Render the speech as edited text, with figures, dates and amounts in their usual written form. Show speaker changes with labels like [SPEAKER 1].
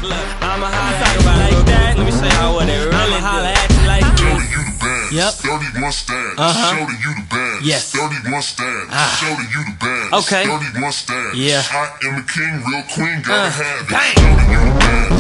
[SPEAKER 1] I'ma holla at you like that. Let me show y'all what it really holla at you like this. Yep.
[SPEAKER 2] 31 stand. Show you the band.
[SPEAKER 1] Yes.
[SPEAKER 2] 31 stand. Show you the band.
[SPEAKER 1] Okay.
[SPEAKER 2] 31 stand.
[SPEAKER 1] Yeah.
[SPEAKER 2] I am the king, real queen, gotta have it. Show you the band.